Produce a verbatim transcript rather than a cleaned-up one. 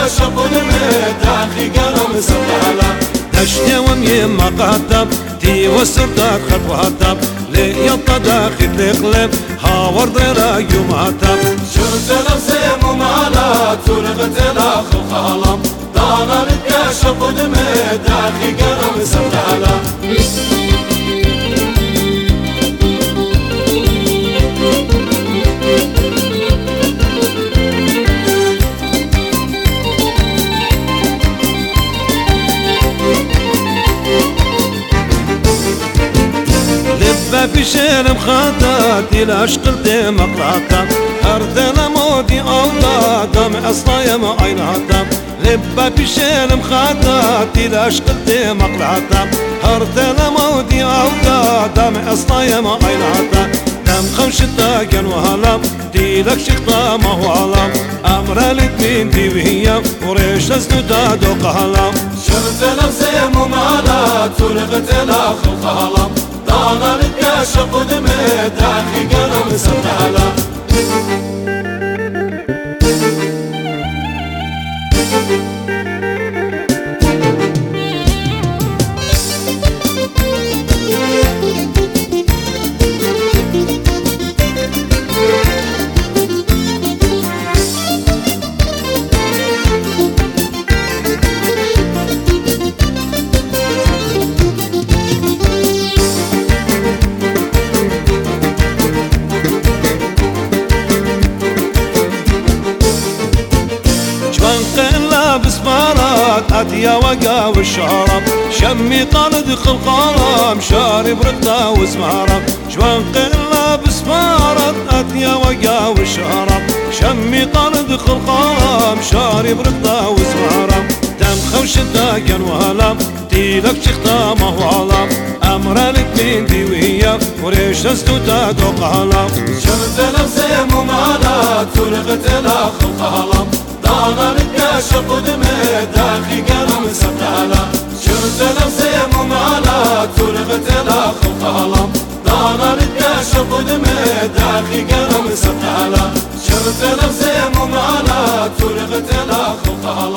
شقود مداخي قرم سطالا دشتي وميم مقاتب تي وسرتك خطواتب ليطا داخل لقلب هاور درا يوماتب شرت نفسي ممالات ورغت الاخ الخالم دانا لك شقود مداخي قرم سطالا في شرم خاتاتي لاشقلتي مقلاتا هردنا مودي أولادم أصلا يما عيناتا لبا في شرم خاتاتي لاشقلتي مقلاتا هردنا مودي أولادم أصلا يما عيناتا دم خمشتا كان وهلم ديلك شقتا ما هو علم أمر الاتنين دي وهي وريش لسنو دوق هلم شرت نفسي ممالات ورغت الاخ الخالم دانا لك شقود مداخي قرم سطالا بسمارات أتيا وقا والشارب شمي طالد خلقارم شارب رقطة وزمارب شوان قلا بسمارات أتيا وقا والشارب شمي طالد خلقارم شارب رقطة وزمارب دم خوشتا كان وهلم تيلك شختا ما هو علم أمر الاتنين دي وهي وريش نستو تادوق هلم شرت نفسي ممالات ورغت الاخ الخالم دانا لك شقود مداخي قرم سطالا شرت نفسي ممالات ورغت الاخ الخالم دانا لك شقود مداخي قرم سطالا شرت نفسي ممالات ورغت الاخ الخالم